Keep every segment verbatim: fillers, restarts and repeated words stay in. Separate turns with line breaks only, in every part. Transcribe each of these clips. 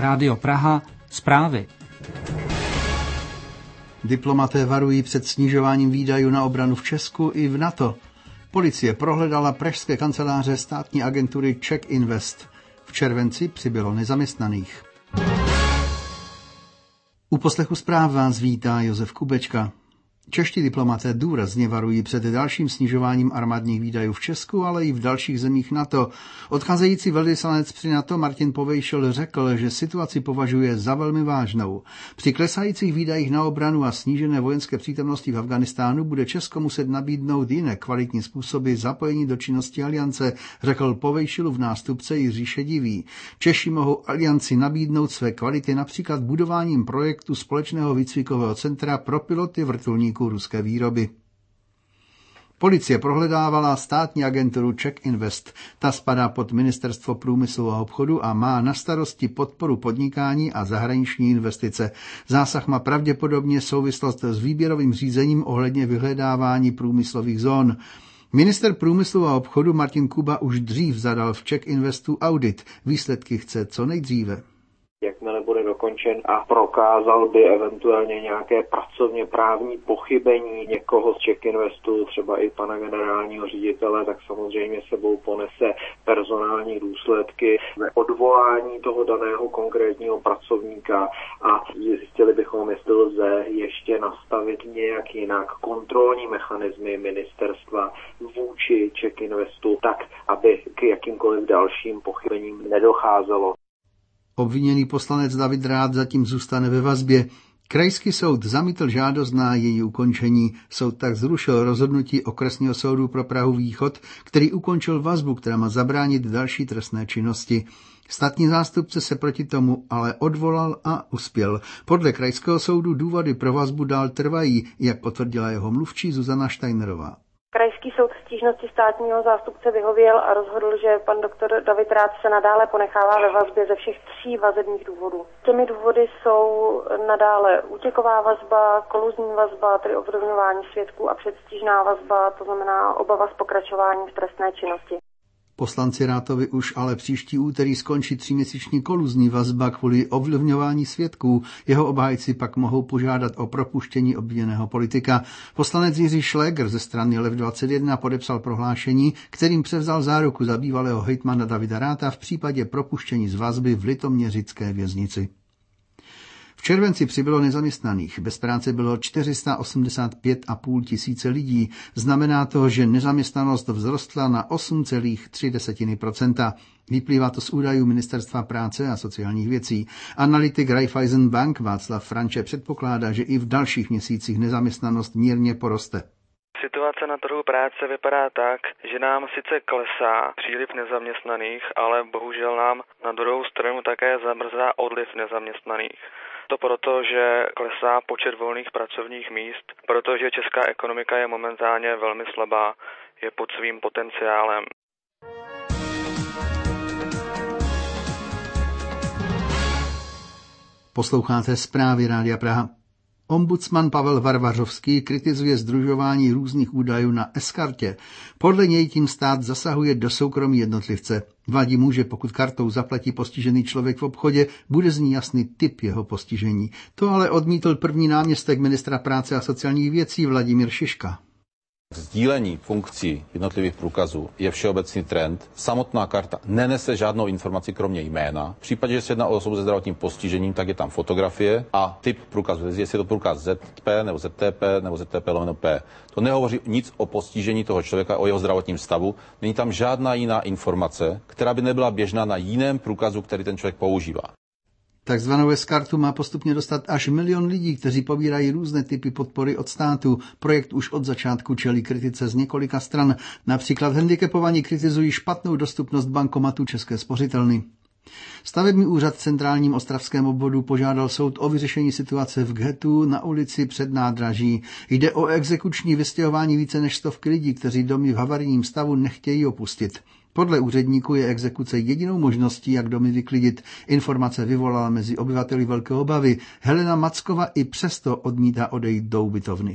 Rádio Praha, zprávy.
Diplomaté varují před snižováním výdajů na obranu v Česku i v NATO. Policie prohledala pražské kanceláře státní agentury Czech Invest. V červenci přibylo nezaměstnaných. U poslechu zpráv vás vítá Josef Kubečka. Čeští diplomaté důrazně varují před dalším snižováním armádních výdajů v Česku, ale i v dalších zemích NATO. Odcházející velvyslanec při NATO Martin Povejšil řekl, že situaci považuje za velmi vážnou. Při klesajících výdajích na obranu a snížené vojenské přítomnosti v Afghánistánu bude Česko muset nabídnout jiné kvalitní způsoby zapojení do činnosti aliance, řekl Povejšilův nástupce Jiří Šedivý. Češi mohou alianci nabídnout své kvality například budováním projektu společného výcvikového centra pro piloty vrtulníků ruské výroby. Policie prohledávala státní agenturu Czech Invest. Ta spadá pod Ministerstvo průmyslu a obchodu a má na starosti podporu podnikání a zahraniční investice. Zásah má pravděpodobně souvislost s výběrovým řízením ohledně vyhledávání průmyslových zón. Minister průmyslu a obchodu Martin Kuba už dřív zadal v Czech Investu audit. Výsledky chce co nejdříve.
Jakmile bude dokončen a prokázal by eventuálně nějaké pracovně právní pochybení někoho z Czech Investu, třeba i pana generálního ředitele, tak samozřejmě sebou ponese personální důsledky odvolání toho daného konkrétního pracovníka a zjistili bychom, jestli lze ještě nastavit nějak jinak kontrolní mechanismy ministerstva vůči Czech Investu, tak aby k jakýmkoliv dalším pochybením nedocházelo.
Obviněný poslanec David Rath zatím zůstane ve vazbě. Krajský soud zamítl žádost na její ukončení. Soud tak zrušil rozhodnutí Okresního soudu pro Prahu Východ, který ukončil vazbu, která má zabránit další trestné činnosti. Státní zástupce se proti tomu ale odvolal a uspěl. Podle Krajského soudu důvody pro vazbu dál trvají, jak potvrdila jeho mluvčí Zuzana Steinerová.
Krajský soud stížnosti státního zástupce vyhověl a rozhodl, že pan doktor David Rath se nadále ponechává ve vazbě ze všech tří vazebních důvodů. Těmi důvody jsou nadále útěková vazba, koluzní vazba, tedy ovlivňování svědků a předstížná vazba, to znamená obava z pokračování v trestné činnosti.
Poslanci Rathovi už ale příští úterý skončí tříměsíční koluzní vazba kvůli ovlivňování svědků. Jeho obhájci pak mohou požádat o propuštění obviněného politika. Poslanec Jiří Šlégr ze strany Lev dvacet jedna podepsal prohlášení, kterým převzal záruku za bývalého hejtmana Davida Ratha v případě propuštění z vazby v litoměřické věznici. V červenci přibylo nezaměstnaných. Bez práce bylo čtyři sta osmdesát pět a půl tisíce lidí. Znamená to, že nezaměstnanost vzrostla na osm celá tři procenta. Vyplývá to z údajů Ministerstva práce a sociálních věcí. Analytik Raiffeisen Bank Václav Franče předpokládá, že i v dalších měsících nezaměstnanost mírně poroste.
Situace na trhu práce vypadá tak, že nám sice klesá příliv nezaměstnaných, ale bohužel nám na druhou stranu také zamrzá odliv nezaměstnaných. To proto, že klesá počet volných pracovních míst, protože česká ekonomika je momentálně velmi slabá, je pod svým potenciálem.
Posloucháte zprávy Rádia Praha. Ombudsman Pavel Varvařovský kritizuje sdružování různých údajů na sKartě. Podle něj tím stát zasahuje do soukromí jednotlivce. Vadí mu, že pokud kartou zaplatí postižený člověk v obchodě, bude z ní jasný typ jeho postižení. To ale odmítl první náměstek ministra práce a sociálních věcí Vladimír Šiška.
Sdílení funkcí jednotlivých průkazů je všeobecný trend. Samotná karta nenese žádnou informaci kromě jména. V případě, že se jedná o osobu se zdravotním postižením, tak je tam fotografie a typ průkazu. Jestli je to průkaz Z P nebo Z T P nebo Z T P lomeno P. To nehovoří nic o postižení toho člověka, o jeho zdravotním stavu. Není tam žádná jiná informace, která by nebyla běžná na jiném průkazu, který ten člověk používá.
Takzvanou sKartu má postupně dostat až milion lidí, kteří pobírají různé typy podpory od státu. Projekt už od začátku čelí kritice z několika stran. Například handicapovaní kritizují špatnou dostupnost bankomatů České spořitelny. Stavební úřad v centrálním ostravském obvodu požádal soud o vyřešení situace v ghetu na ulici před nádraží. Jde o exekuční vystěhování více než stovky lidí, kteří domy v havarijním stavu nechtějí opustit. Podle úředníků je exekuce jedinou možností, jak domy vyklidit. Informace vyvolala mezi obyvateli velké obavy. Helena Macková i přesto odmítá odejít do ubytovny.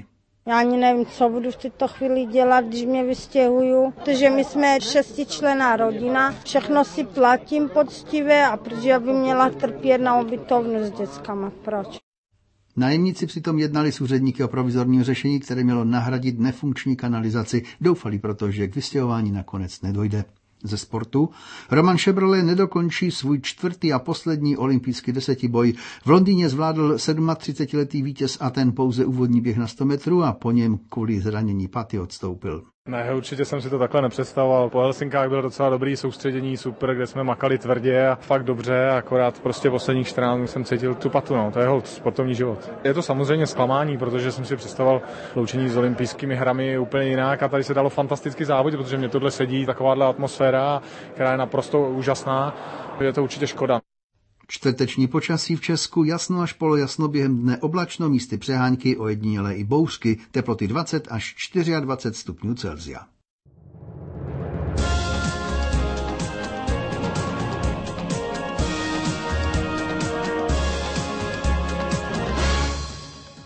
Já ani nevím, co budu v této chvíli dělat, když mě vystěhuju, protože my jsme šestičlenná rodina, všechno si platím poctivě a protože by měla trpět na ubytovnu s dětskama. Proč?
Nájemníci přitom jednali s úředníky o provizorním řešení, které mělo nahradit nefunkční kanalizaci. Doufali proto, že k vystěhování nakonec nedojde. Ze sportu Roman Chevrolet nedokončí svůj čtvrtý a poslední olympijský desetiboj. V Londýně zvládl třicetisedmiletý vítěz Aten pouze úvodní běh na sto metrů a po něm kvůli zranění paty odstoupil.
Ne, určitě jsem si to takhle nepředstavoval. Po Helsinkách bylo docela dobrý soustředění, super, kde jsme makali tvrdě a fakt dobře, akorát prostě posledních čtrnáct jsem cítil tu patu, no, to je holt, sportovní život. Je to samozřejmě zklamání, protože jsem si představoval loučení s olympijskými hrami úplně jinak a tady se dalo fantasticky závodit, protože mě tohle sedí, takováhle atmosféra, která je naprosto úžasná, je to určitě škoda.
Čtvrteční počasí v Česku, jasno až polojasno, během dne oblačno, místy přehánky, ojedinělé i bouřky, teploty dvacet až dvacet čtyři stupňů Celsia.